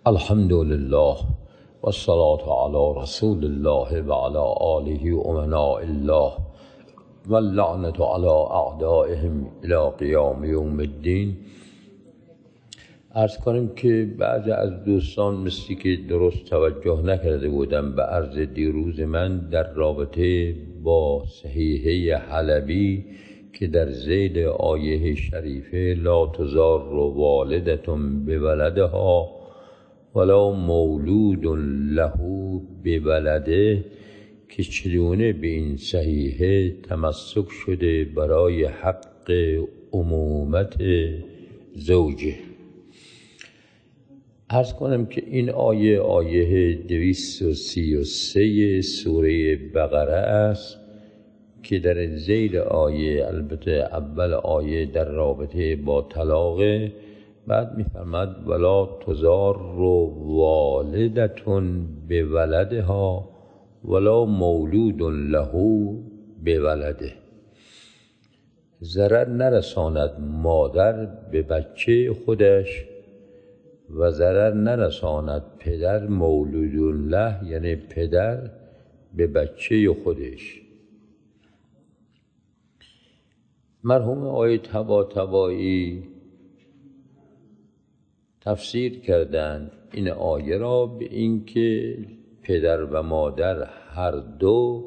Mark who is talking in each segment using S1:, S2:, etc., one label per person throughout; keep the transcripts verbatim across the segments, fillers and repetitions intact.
S1: الحمد لله والصلاة على رسول الله وعلى آله أمناء الله واللعنة على أعدائهم إلى قیام یوم الدین. عرض کنیم که بعضی از دوستان مثلی که درست توجه نکرده بودم به عرض دیروز من در رابطه با صحیحه حلبی که در ذیل آیه شریفه لا تضار والدة بولدها ولا مولود له بولده که چگونه به این صحیحه تمسک شده برای حق امومت زوجه. عرض کنم که این آیه آیه دویست و سی و سه سوره بقره است که در ذیل آیه، البته اول آیه در رابطه با طلاقه، بعد می‌فرماد ولا تضار والدة بولدها ولا مولود له بولده. ضرر نرساند مادر به بچه خودش و ضرر نرساند پدر مولود له، یعنی پدر به بچه خودش. مرحوم آقای طباطبایی تفسیر کردند این آیه را به این که پدر و مادر هر دو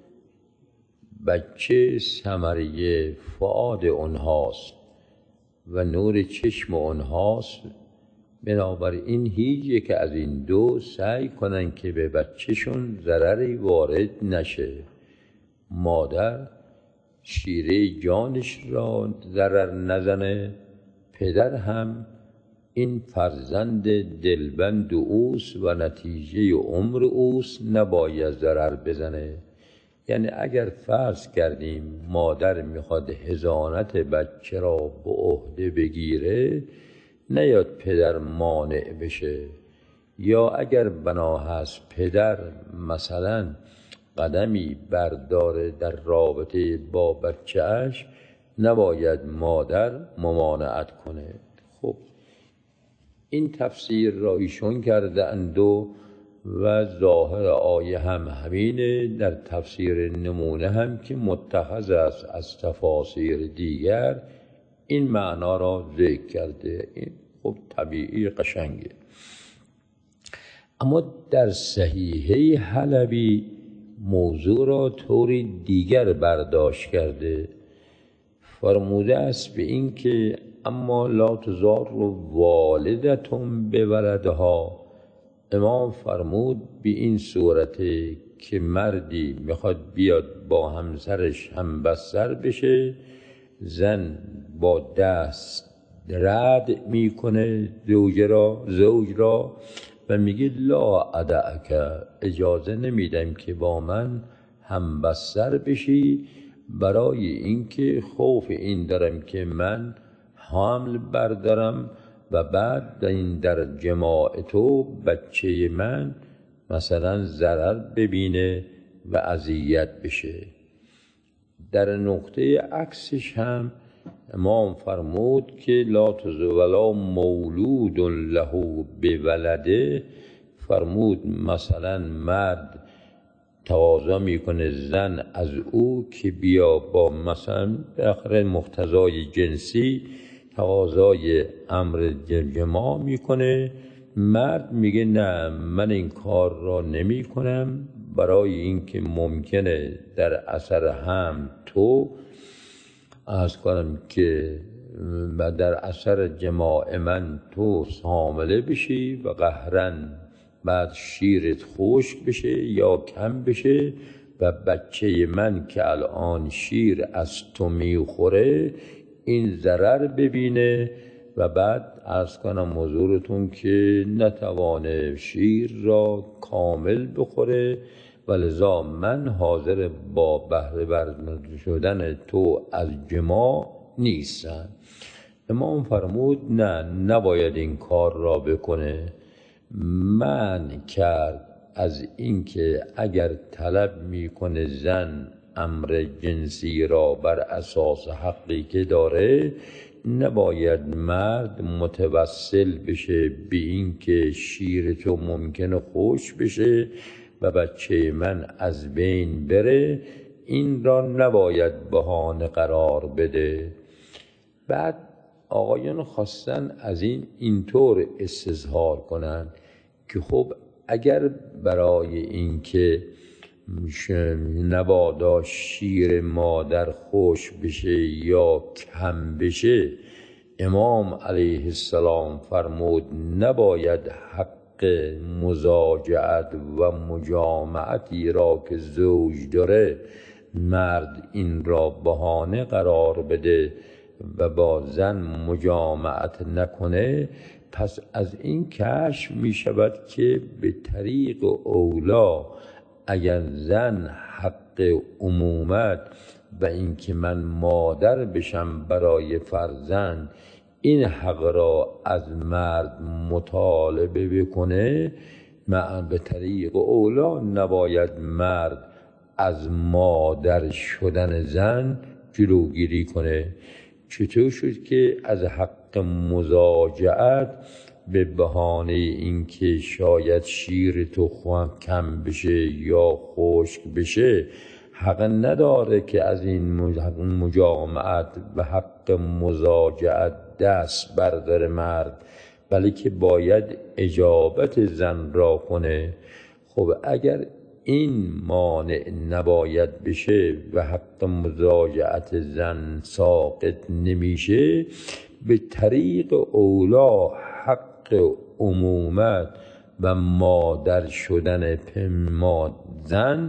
S1: بچه ثمره فؤاد اونهاست و نور چشم اونهاست، بنابراین هیچ یک از این دو سعی کنن که به بچهشون ضرری وارد نشه. مادر شیره جانش را ضرر نزنه، پدر هم این فرزند دلبند اوست و نتیجه عمر اوست، نباید ضرر بزنه. یعنی اگر فرض کردیم مادر میخواد حضانت بچه را به عهده بگیره، نیاد پدر مانع بشه، یا اگر بنا هست پدر مثلا قدمی برداره در رابطه با بچهش، نباید مادر ممانعت کنه. خب این تفسیر را ایشون کرده اند و ظاهر آیه هم همینه. در تفسیر نمونه هم که متخذ است از تفاسیر دیگر این معنا را ذکر کرده. این خب طبیعی قشنگه. اما در صحیحه حلبی موضوع را طوری دیگر برداشت کرده. فرموده است به این که اما لا تضار والدة بولدها. امام فرمود به این صورت که مردی میخواد بیاد با همسرش هم بستر بشه، زن با دست رد میکنه زوج را زوج را و میگه لا ادعک، اجازه نمیدم که با من هم بستر بشی، برای اینکه خوف این دارم که من حمل بردارم و بعد این در جماع تو بچه من مثلا ضرر ببینه و اذیت بشه. در نقطه عکسش هم امام فرمود که لا تزولا مولود له بولده. فرمود مثلا مرد تقاضا میکنه زن از او که بیا با مثلا بالاخره مقتضای جنسی تقاضای امر جماع میکنه، مرد میگه نه من این کار را نمی کنم، برای اینکه ممکنه در اثر هم تو از کنم که در اثر جماع من تو حامله بشی و قهرن بعد شیرت خشک بشه یا کم بشه و بچه من که الان شیر از تو میخوره این ضرر ببینه و بعد عرض کنم حضورتون که نتوانه شیر را کامل بخوره، ولذا من حاضر با بهره برداشته شدن تو از جماع نیستم. امام فرمود نه، نباید این کار را بکنه. من کرد از اینکه اگر طلب میکنه زن امر جنسی را بر اساس حقی که داره، نباید مرد متوسل بشه به این که شیر تو ممکنه خوش بشه و بچه من از بین بره، این را نباید بهانه قرار بده. بعد آقایان خواستن از این اینطور استظهار کنن که خب اگر برای این که نبادا شیر مادر خوش بشه یا کم بشه، امام علیه السلام فرمود نباید حق مزاجعت و مجامعتی را که زوج داره مرد این را بهانه قرار بده و با زن مجامعت نکنه، پس از این کشف می شود که به طریق اولا اگر زن حق امومت و اینکه من مادر بشم برای فرزند این حق را از مرد مطالبه بکنه، من به طریق اولا نباید مرد از مادر شدن زن جلوگیری کنه. چطور شد که از حق مزاجعت به بهانه اینکه شاید شیر تو خواه کم بشه یا خشک بشه حق نداره که از این مجامعت و حق مزاجعت دست برداره مرد، بلکه باید اجابت زن را کنه. خب اگر این مانع نباید بشه و حق مزاجعت زن ساقط نمیشه، به طریق اولا حق امومت و مادر شدن پماد زن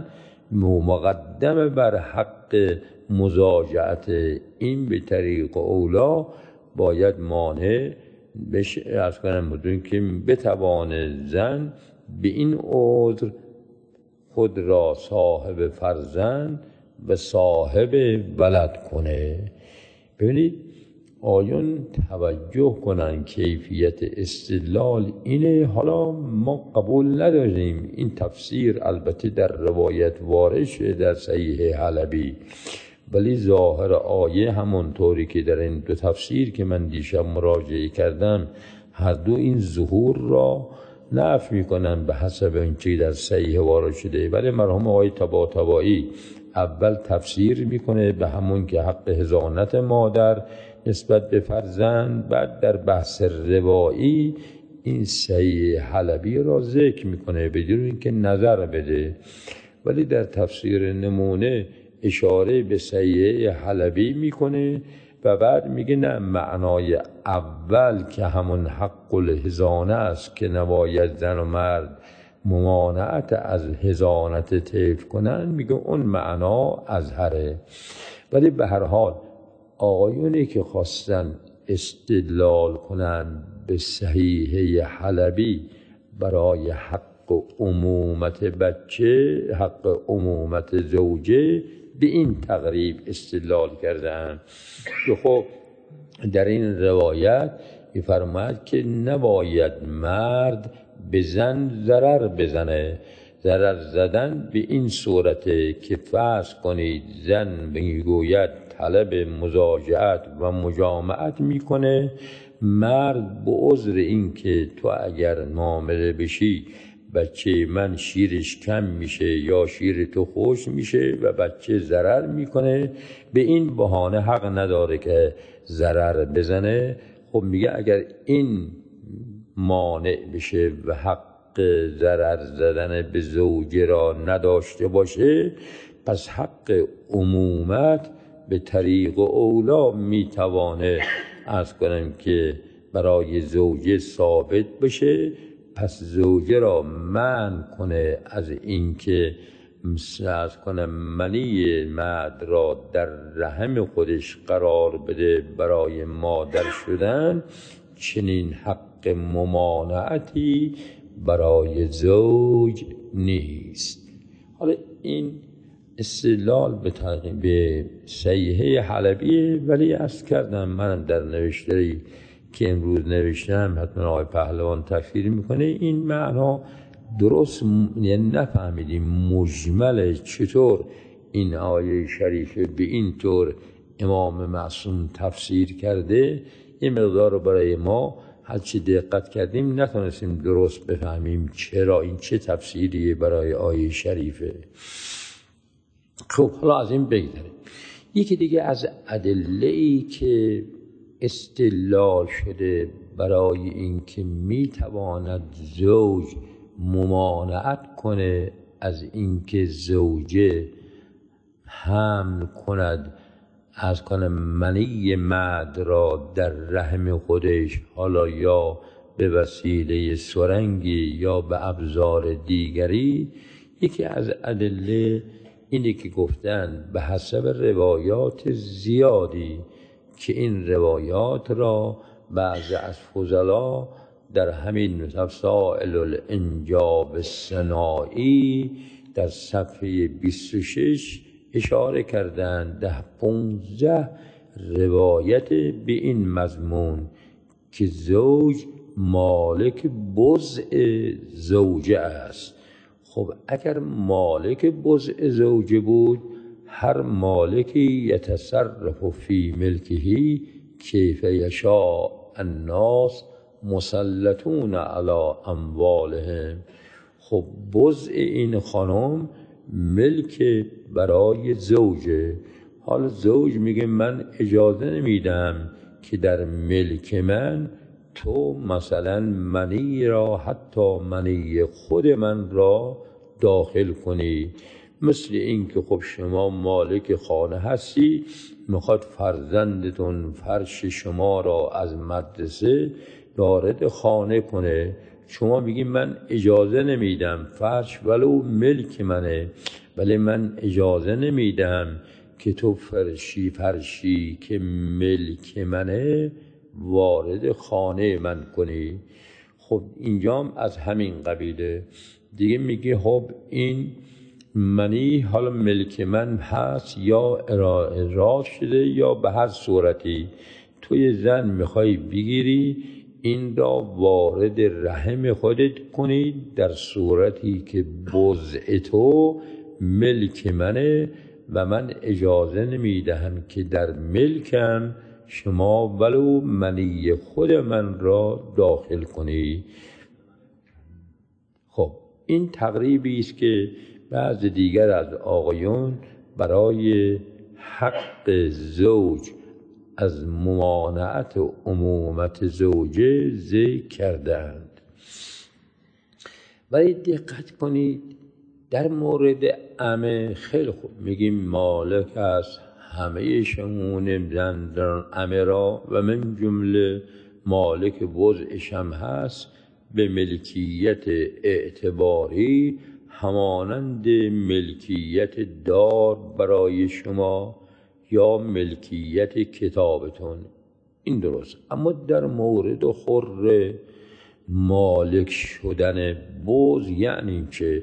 S1: مقدم بر حق مزاجعت، این به طریق اولا باید مانع بشه. از کنم بدون که بتوان زن به این عذر خود را صاحب فرزند و صاحب ولد کنه. ببینید آیون توجه کنن کیفیت استدلال اینه. حالا ما قبول نداریم این تفسیر البته در روایت وارد شده در صحیح حلبی، ولی ظاهر آیه همونطوری که در این دو تفسیر که من دیشب مراجعه کردم هر دو این ظهور را نفی میکنن به حسب این چی در صحیح وارد شده. ولی مرحوم آقای طباطبایی اول تفسیر میکنه به همون که حق حضانت مادر نسبت به فرزند، بعد در بحث روایی این صحیح حلبی را ذکر میکنه بدون اینکه نظر بده، ولی در تفسیر نمونه اشاره به صحیح حلبی میکنه و بعد میگه نه، معنای اول که همون حق الحضانه است که نباید زن و مرد ممانعت از حضانت طفل کنن، میگه اون معنا اظهره. ولی به هر حال آقایونی که خواستن استدلال کنن به صحیح حلبی برای حق عمومت بچه، حق عمومت زوجه، به این تقریب استدلال کردن که خب در این روایت می‌فرماید که نباید مرد به زن ضرر بزنه. ضرر زدن به این صورته که فرض کنید زن میگوید طلب مزاجعت و مجامعت میکنه، مرد به عذر این که تو اگر معامله بشی بچه من شیرش کم میشه یا شیر تو خوش میشه و بچه ضرر میکنه، به این بهانه حق نداره که ضرر بزنه. خب میگه اگر این مانع بشه و حق ضرر زدن به زوجه را نداشته باشه، پس حق عمومت به طریق اولا میتوانه از کنم که برای زوجه ثابت بشه، پس زوجه را منع کنه از اینکه از کنم منی مرد را در رحم خودش قرار بده برای مادر شدن. چنین حق ممانعتی برای زوج نیست. حالا این استدلال به تقریب به صحیح حلبیه، ولی عرض کردم من در نوشته‌ای که امروز نوشتم حتما آقای پهلوان تفسیر میکنه این معنا درست یعنی نفهمیدیم مجمل چطور این آیه شریفه به این طور امام معصوم تفسیر کرده این مقدار رو برای ما هرچی دقت کردیم نتونستیم درست بفهمیم چرا این چه تفسیریه برای آیه شریفه. خب حالا از این بگذاریم. یکی دیگه از ادله‌ای که استدلال شده برای اینکه میتواند زوج ممانعت کنه از اینکه زوجه حمل کند از کنه منی مرد را در رحم خودش، حالا یا به وسیله سرنگی یا به ابزار دیگری. یکی از ادله اینه که گفتن به حسب روایات زیادی که این روایات را بعضی از فضلا در همین مسائل الانجاب الصناعی در صفحه بیست و شش اشاره کردند. ده پونزده روایت به این مضمون که زوج مالک بضع زوجه است. خب اگر مالک بضع زوجه بود، هر مالکی یتصرف فی ملکهی کیف یشاء الناس مسلطون علی اموالهم. خب بضع این خانم ملک برای زوجه. حالا زوج میگه من اجازه نمیدم که در ملک من تو مثلا منی را، حتی منی خود من را داخل کنی. مثل این که خب شما مالک خانه هستی، میخواد فرزندتون فرش شما را از مدرسه وارد خانه کنه، شما میگی من اجازه نمیدم، فرش ولو ملک منه ولی من اجازه نمیدم که تو فرشی فرشی که ملک منه وارد خانه من کنی. خب اینجام از همین قبیله دیگه میگه خب این منی حالا ملک من هست یا اراد شده یا به هر صورتی، توی زن میخوای بگیری این را وارد رحم خودت کنی در صورتی که بضع تو ملک منه و من اجازه نمیدهم که در ملکم شما ولو منی خود من را داخل کنی. خب این تقریبی است که بعض دیگر از آقایون برای حق زوج از ممانعت و عمومت زوجه ذکر کردند. ولی دقت کنید در مورد عمه خیلی خوب میگیم مالک است همه شمون زن در عمه را و من جمله مالک وضعش هم هست به ملکیت اعتباری همانند ملکیت دار برای شما یا ملکیت کتابتون. این درست. اما در مورد خر مالک شدن بز یعنی که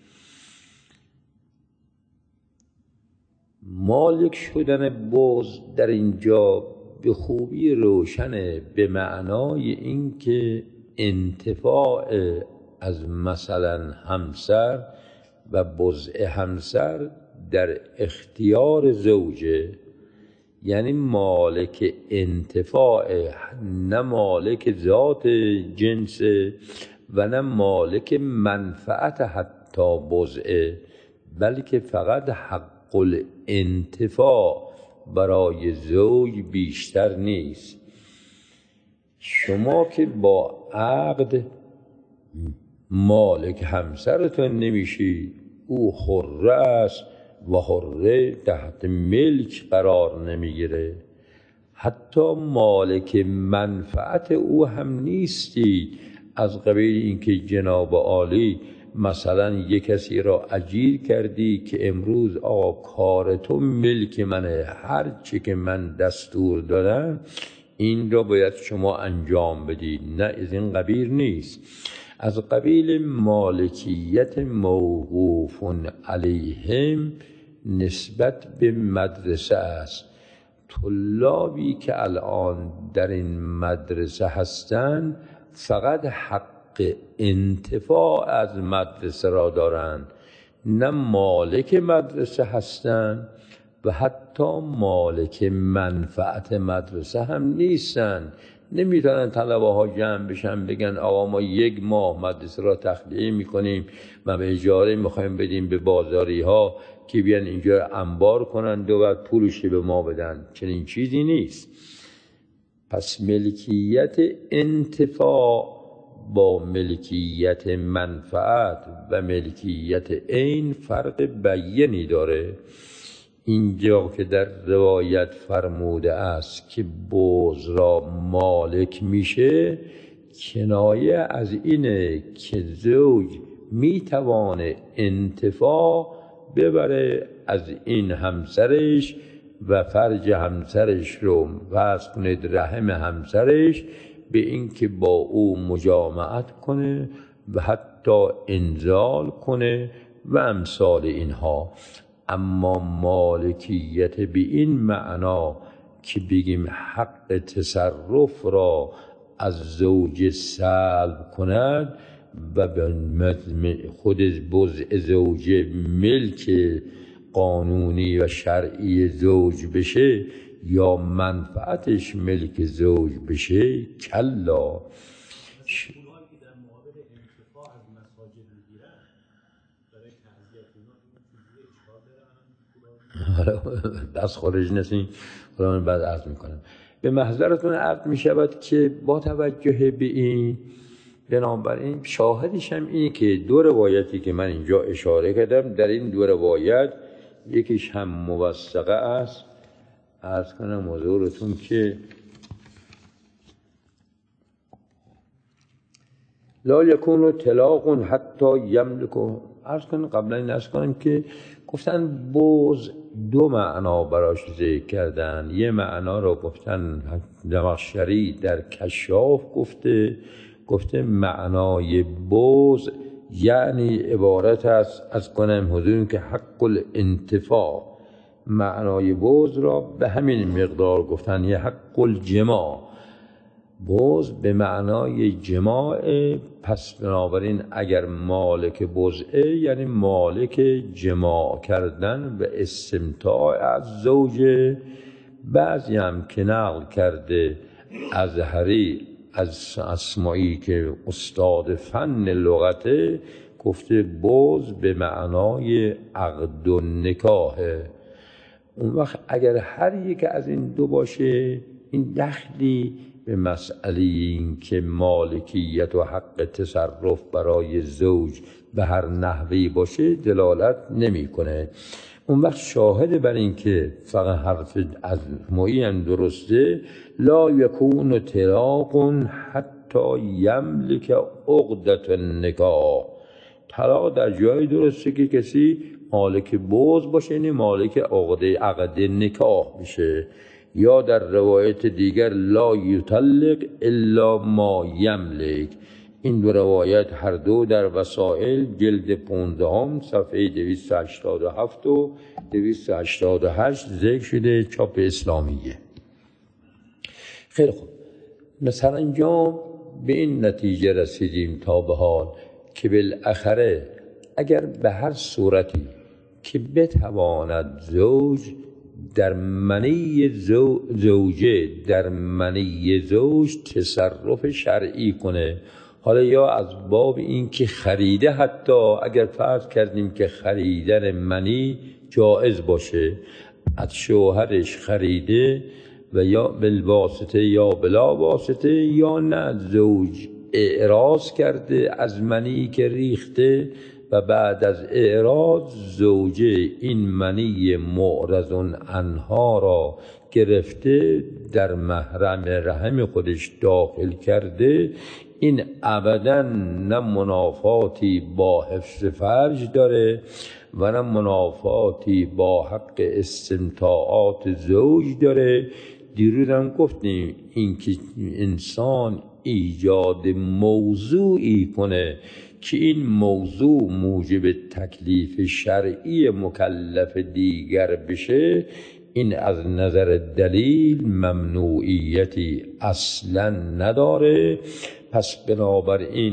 S1: مالک شدن بز در اینجا به خوبی روشنه به معنای اینکه انتفاع از مثلا همسر و بضع همسر در اختیار زوجه، یعنی مالک انتفاع، نه مالک ذات جنس و نه مالک منفعت حتی بضع، بلکه فقط حق الانتفاع برای زوج بیشتر نیست. شما که با عقد مالک همسرتون نمیشید، او حره است و حره تحت ملک قرار نمیگیره، حتی مالک منفعت او هم نیستی از قبیل اینکه جناب عالی مثلا یک کسی را اجیر کردی که امروز آقا کار تو ملک منه، هر چی که من دستور دادم این را باید شما انجام بدید، نه از این قبیل نیست. از قبیل مالکیت موقوف علیهم نسبت به مدرسه است. طلابی که الان در این مدرسه هستند فقط حق انتفاع از مدرسه را دارند، نه مالک مدرسه هستند و حتی مالک منفعت مدرسه هم نیستن. نمیتونن طلبه ها جمع بشن بگن آقا ما یک ماه مدرسه را تخلیه میکنیم و به اجاره میخوایم بدیم به بازاری ها که بیان اینجا انبار کنند و بعد پولش به ما بدن. چنین چیزی نیست. پس ملکیت انتفاع با ملکیت منفعت و ملکیت عین فرق بیانی داره. اینجا که در روایت فرموده است که بوز را مالک میشه، کنایه از اینه که زوج میتوانه انتفاع ببره از این همسرش و فرج همسرش رو واسه کنه رحم همسرش به این که با او مجامعت کنه و حتی انزال کنه و امثال اینها. اما مالکیت به این معنا که بگیم حق تصرف را از زوج سلب کند و به خود بضع زوج ملک قانونی و شرعی زوج بشه یا منفعتش ملک زوج بشه، کلا. دست خارج نسین خدا من بعد عرض میکنم. به محضرتون عرض میشود که با توجه به این، بنابراین شاهدش هم اینه که دو روایتی که من اینجا اشاره کردم، در این دو روایت یکیش هم موثقه است. عرض کنم حضورتون که لا یکون طلاق حتی یملک. عرض کنم قبلا این عرض کنم که گفتن بوز دو معنا براش ذکر کردن. یه معنا رو گفتن زمخشری در کشاف گفته گفته معنای بوز یعنی عبارت است از کنم حضورتون که حق الانتفاع. معنای بوز را به همین مقدار گفتن، یه حق الجماع. بوز به معنای جماع. پس بنابراین اگر مالک بوزه یعنی مالک جماع کردن و استمتاع از زوجه. بعضی هم که نقل کرده ازهری از اسماعی که استاد فن لغته، گفته بوز به معنای عقد و نکاحه. اون وقت اگر هر یک از این دو باشه، این دخلی به مسئله این که مالکیت و حق تصرف برای زوج به هر نحوی باشه دلالت نمی کنه. اون وقت شاهد بر این که فقط حرف از معین درسته، لا یکون طلاق حتی یملک عقدة النکاح. طلاق در جای درسته که کسی مالک بوز باشه، یعنی مالک عقده عقد نکاح بشه. یا در روایت دیگر لا یطلق الا ما یملک. این دو روایت هر دو در وسائل جلد پانزدهم صفحه دویست و هشتاد و هفت و دویست و هشتاد و هشت ذکر شده، چاپ اسلامیه. خیلی خوب، سرانجام به این نتیجه رسیدیم تا به حال که بالاخره اگر به هر صورتی که بتواند زوج در منی زو زوجه در منی زوج تصرف شرعی کنه، حالا یا از باب این که خریده، حتی اگر فرض کردیم که خریدن منی جائز باشه، از شوهرش خریده و یا بالواسطه یا بلا واسطه، یا نه زوج اعراض کرده از منی که ریخته و بعد از اعراض زوجه این منی معرض عنها را گرفته در محرم رحم خودش داخل کرده، این ابدا نه منافاتی با حفظ فرج داره و نه منافاتی با حق استمتاعات زوج داره. دیروز هم گفتیم این که انسان ایجاد موضوعی کنه که این موضوع موجب تکلیف شرعی مکلف دیگر بشه، این از نظر دلیل ممنوعیتی اصلا نداره. پس بنابراین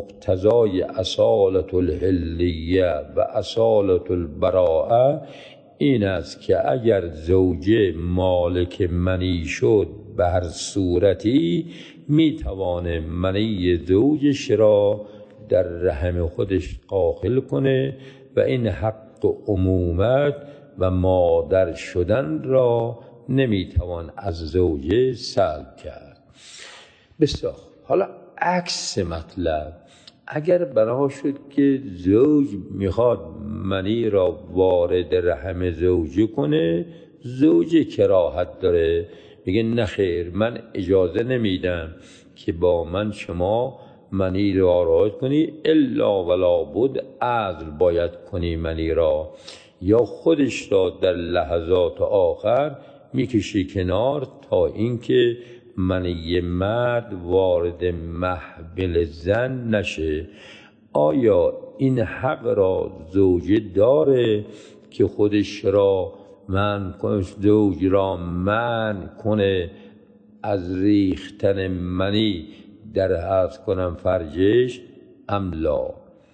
S1: مقتضای اصالت الحلیه و اصالت البراءه این است که اگر زوجه مالک منی شد به هر صورتی میتوانه منی زوجش را در رحم خودش داخل کنه و این حق عمومت و مادر شدن را نمیتوان از زوجه سلب کرد. بسیار. حالا عکس مطلب، اگر بنا شد که زوج میخواد منی را وارد رحم زوجه کنه، زوجه کراهت داره، میگه نخیر من اجازه نمیدم که با من شما منی را وارد کنی، الا ولا بود عزل باید کنی منی را، یا خودش را در لحظات آخر میکشی کنار تا اینکه منی مرد وارد محبل زن نشه. آیا این حق را زوجه داره که خودش را من کنه، زوج را من کنه از ریختن منی در عرض کنم فرجش ام لا؟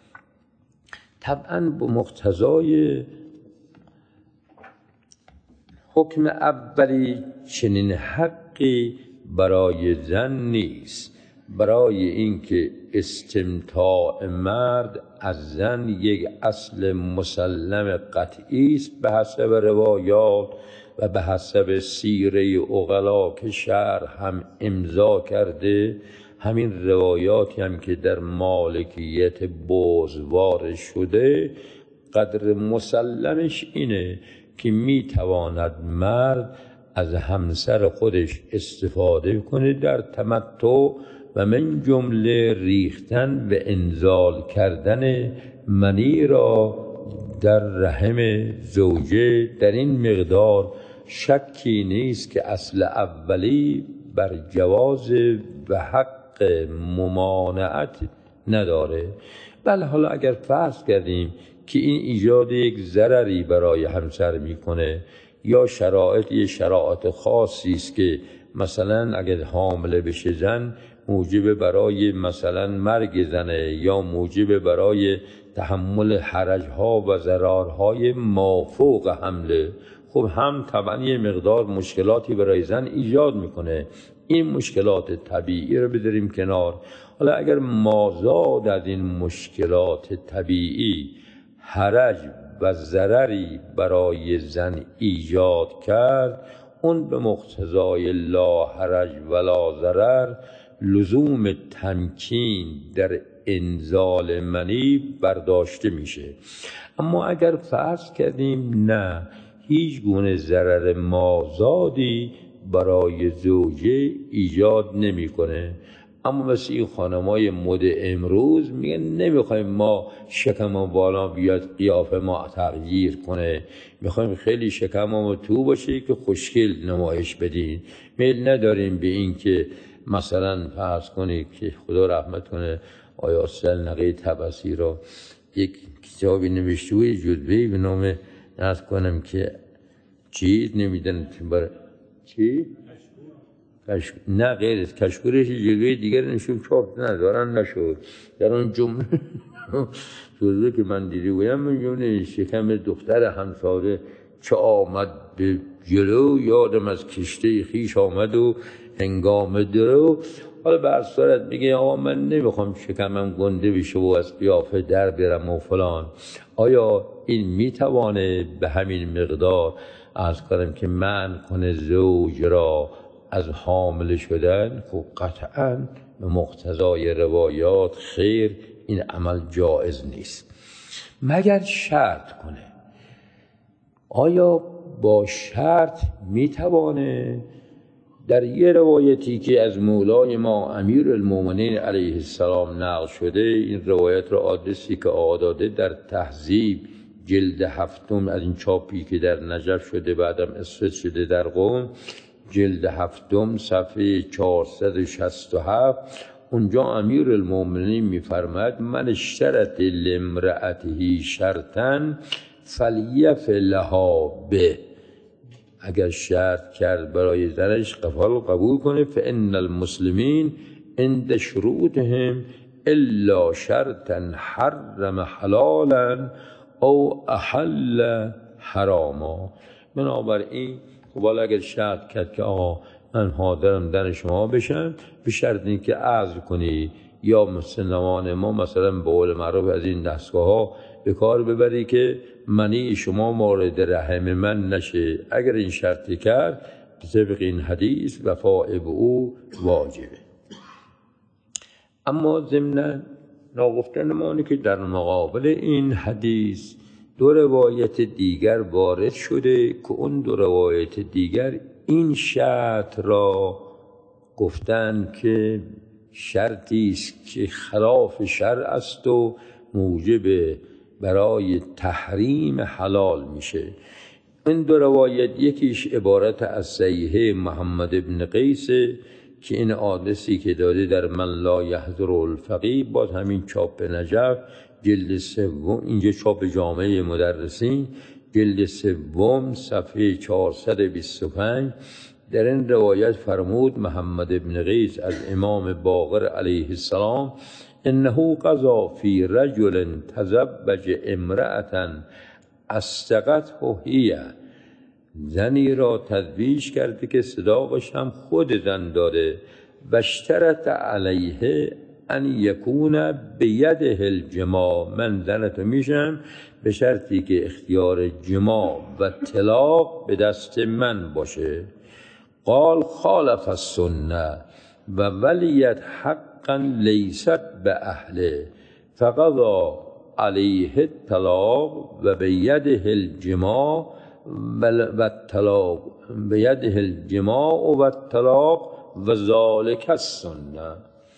S1: طبعا به مقتضای حکم اولی چنین حقی برای زن نیست، برای اینکه استمتاع مرد از زن یک اصل مسلم قطعی است به حسب روایات و به حسب سیره عقلا که شرع هم امضا کرده. همین روایاتی هم که در مالکیت بزوار شده قدر مسلمش اینه که میتواند مرد از همسر خودش استفاده کنه در تمتع و من جمله ریختن و انزال کردن منی را در رحم زوجه. در این مقدار شکی نیست که اصل اولی بر جواز و حق ممانعت نداره. بله حالا اگر فرض کردیم که این ایجاد یک ضرری برای همسر میکنه یا شرایط یه شرایط خاصی است که مثلا اگر حامله بشه زن موجب برای مثلا مرگ زنه یا موجب برای تحمل حرجها و ضررهای مافوق حمله، خب هم طبعا یه مقدار مشکلاتی برای زن ایجاد میکنه. این مشکلات طبیعی رو بذاریم کنار. حالا اگر مازاد از این مشکلات طبیعی حرج و ضرری برای زن ایجاد کرد، اون به مقتضای لا حرج ولا ضرر لزوم تمکین در انزال منی برداشته میشه. اما اگر فرض کردیم نه هیچ گونه ضرر مازادی برای زوجه ایجاد نمیکنه، اما مثل این خانمای مد امروز میگن نمیخوایم ما شکممون بالا بیاد قیافه ما تغییر کنه، میخوایم خیلی شکممون تو باشه که خوشگل نمایش بدین، میل نداریم به این که مثلا فرض کنید که خدا رحمت کنه آیا سلنقه طبسی را یک کتابی نوشته و جدوهی به نام ناز کنم که چیز نمیدن برای چی؟ کش... نه غیر از کشکورش جلوه دیگر نشون چاپ ندارن نشد. در اون جمله جلوه که من دیده بودم من جمله شکم دختر همساله چه آمد به جلو، یادم از کشته خیش آمد و هنگام درو. حالا به هر صورت میگه آقا من نمیخوام شکمم گنده بشه و از قیافه در برم و فلان. آیا این میتوانه به همین مقدار از کنم که من کنه زوج را از حامل شدن؟ خب قطعاً به مقتضای روایات خیر، این عمل جایز نیست مگر شرط کنه. آیا با شرط میتوانه؟ در یه روایتی که از مولای ما امیر المومنین علیه السلام نقل شده، این روایت را آدرسی که آداده در تهذیب جلد هفتم از این چاپی که در نجف شده بعدم اسفت شده در قم، جلد هفتم صفحه چهارصد و شصت و هفت، اونجا امیر المومنین میفرماید من اشترط لامرأته شرطا فلیف لها به، اگر شرط کرد برای زنش قفال قبول کنه. فان المسلمین عند شروطهم الا شرطا حرم حلالا او احل حراما. بنابراین والا اگر شرط کرد که آقا من حاضرم زن شما بشم، به شرط اینکه عزل کنی یا مثل نمان ما مثلا به قول معروف از این دستگاه ها به کار ببری که منی شما مورد رحم من نشه. اگر این شرطی کرد طبق این حدیث وفاء به او واجبه. اما ضمن ناگفتن ما که در مقابل این حدیث دو روایت دیگر وارد شده که اون دو روایت دیگر این شرط را گفتن که شرطی است که خلاف شرع است و موجب برای تحریم حلال میشه. این دو روایت یکیش عبارت از صحیحه محمد ابن قیس که این آدرسی که داده در من لا یحضر الفقیه، باز همین چاپ نجف جلد سوم، اینجا چاپ جامعه مدرسین جلد سوم صفحه چهارصد و بیست و پنج. در این روایت فرمود محمد ابن قیس از امام باقر علیه السلام انه قضا فی رجل تزوج امرأة استقته هی، زنی را تزویج کرده که صداقش هم خود زن داره، و اشترط علیه ان یکون بیده الجماع، من زنتو میشم به شرطی که اختیار جماع و طلاق به دست من باشه. قال خالف السنه و ولیت حقا لیست به اهله فقضا علیه الطلاق و بیده الجماع و الطلاق بیده الجماع و الطلاق و ذالک السنه.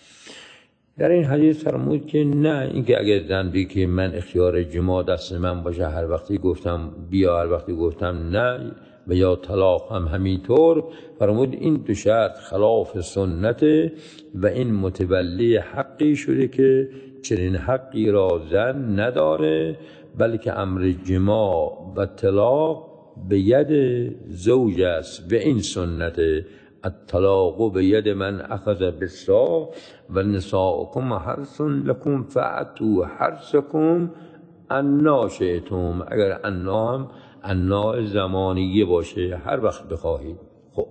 S1: در این حدیث فرمود که نه، اینکه اگر زن بگه که من اختیار جماع دست من باشه، هر وقتی گفتم بیا هر وقتی گفتم نه، و یا طلاق هم همینطور، فرمود این دو شرط خلاف سنته و این متولی حقی شده که چنین حقی را زن نداره، بلکه امر جماع و طلاق به ید زوج است و این سنته. الطلاق به ید من اخذ بالساق و نساؤکم حرث لکم فأتوا حرثکم انا شئتم، اگر انا هم انا زمانیه باشه، هر وقت بخواهید. خب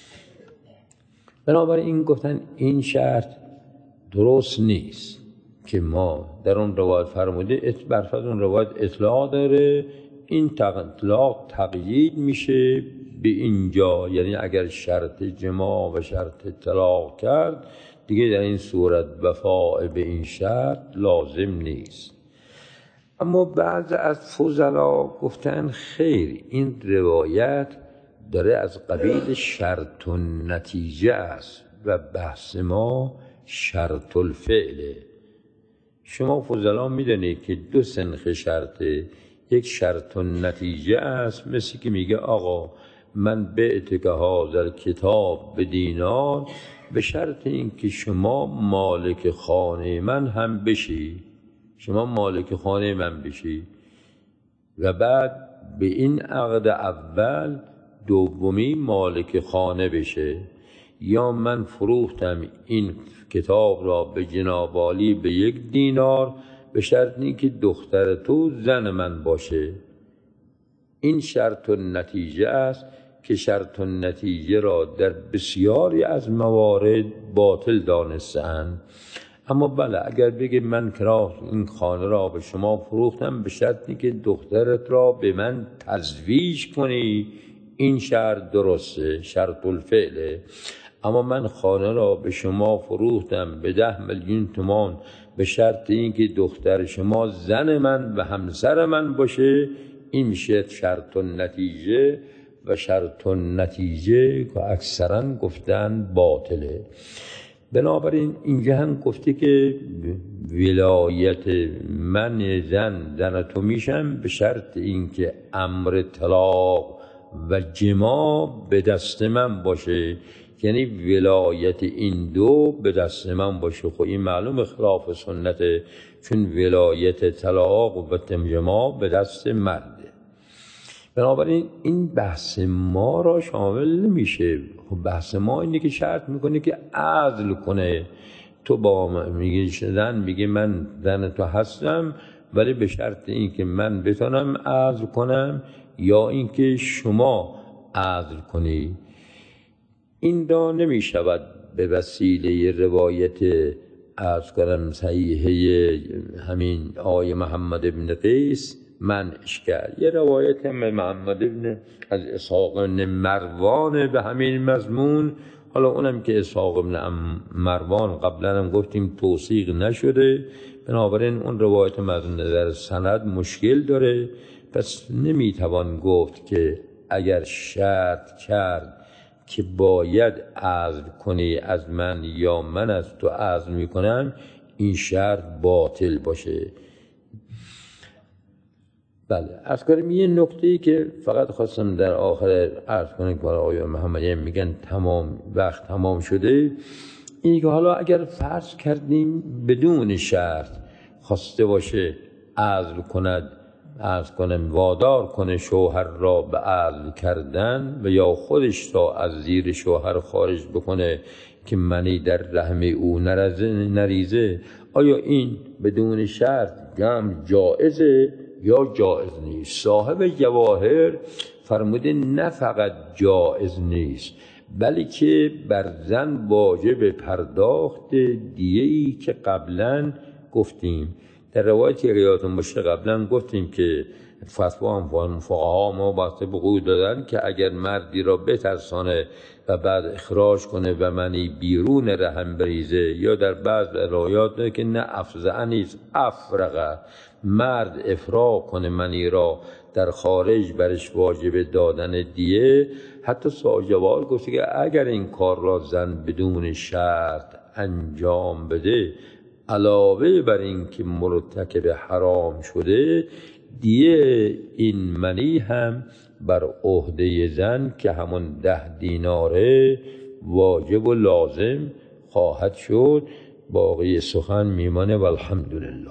S1: بنابراین این گفتن این شرط درست نیست که ما در اون روایت فرموده برفض اون روایت اطلاق داره، این اطلاق تقیید میشه به اینجا، یعنی اگر شرط جماع و شرط طلاق کرد دیگه در این صورت وفاء به این شرط لازم نیست. اما بعض از فضلا گفتن خیر، این روایت داره از قبیل شرط و نتیجه است و بحث ما شرط الفعله. شما فضلا میدونید که دو سنخ شرطه، یک شرط و نتیجه است، مثل که میگه آقا من بعتک هذا کتاب به دینار به شرط این که شما مالک خانه من هم بشی، شما مالک خانه من بشی، و بعد به این عقد اول دومی مالک خانه بشه. یا من فروختم این کتاب را به جناب عالی به یک دینار به شرط این که دختر تو زن من باشه. این شرط و نتیجه است که شرط و نتیجه را در بسیاری از موارد باطل دانستند. اما بله اگر بگه من کرا این خانه را به شما فروختم به شرطی که دخترت را به من تزویج کنی، این شرط درسته، شرط الفعله. اما من خانه را به شما فروختم به ده میلیون تومان به شرط این که دختر شما زن من و همسر من باشه، این میشه شرط النتیجه، و شرط النتیجه که اکثرا گفتن باطله. بنابراین اینجا هم گفته که ولایت من زن زن تو میشم به شرط اینکه امر طلاق و جماع به دست من باشه، یعنی ولایت این دو به دست من باشه. خب این معلوم خلاف سنته، چون ولایت طلاق و جماع به دست مرده. بنابراین این بحث ما را شامل نمیشه. خب بحث ما اینه که شرط میکنه که عزل کنه. تو با میگه زن میگه من زن تو هستم ولی به شرط اینکه من بتونم عزل کنم یا اینکه شما عزل کنی. این را نمی شود به وسیله روایت عرض کنم صحیحه همین آقای محمد ابن قیس منعش کرد. یه روایت هم محمد ابن از اسحاق ابن مروان به همین مضمون، حالا اونم که اسحاق ابن مروان قبلا هم گفتیم توثیق نشده، بنابراین اون روایت از نظر سند مشکل داره، پس نمیتوان گفت که اگر شرط کرد که باید عزل کنی از من یا من از تو عزل میکنم این شرط باطل باشه. بله، از کنم یه نکته‌ای که فقط خواستم در آخر عرض کنم که آقای محمدی میگن تمام وقت تمام شده، اینی که حالا اگر فرض کردیم بدون شرط خواسته باشه عزل کند، عرض کنم وادار کنه شوهر را به عزل کردن و یا خودش را از زیر شوهر خارج بکنه که منی در رحم او نریزه، آیا این بدون شرط هم جائزه یا جائز نیست؟ صاحب جواهر فرموده نه فقط جائز نیست بلکه بر زن واجب پرداخت دیه‌ای که قبلا گفتیم در روایت یادتون باشه، قبلا گفتیم که فتوا هم فقها ما واسه بقول دادن که اگر مردی را بترسانه و بعد اخراج کنه و منی بیرون رحم بریزه، یا در بعض روایات داره که نه افزع نیست افرغه، مرد افراغ کنه منی را در خارج برش واجب دادن دیه. حتی ساجوال گفته که اگر این کار را زن بدون شرط انجام بده علاوه بر این که مرتکب حرام شده، دیه این منی هم بر عهده زن که همون ده دیناره واجب و لازم خواهد شد. باقی سخن میمانه والحمدلله.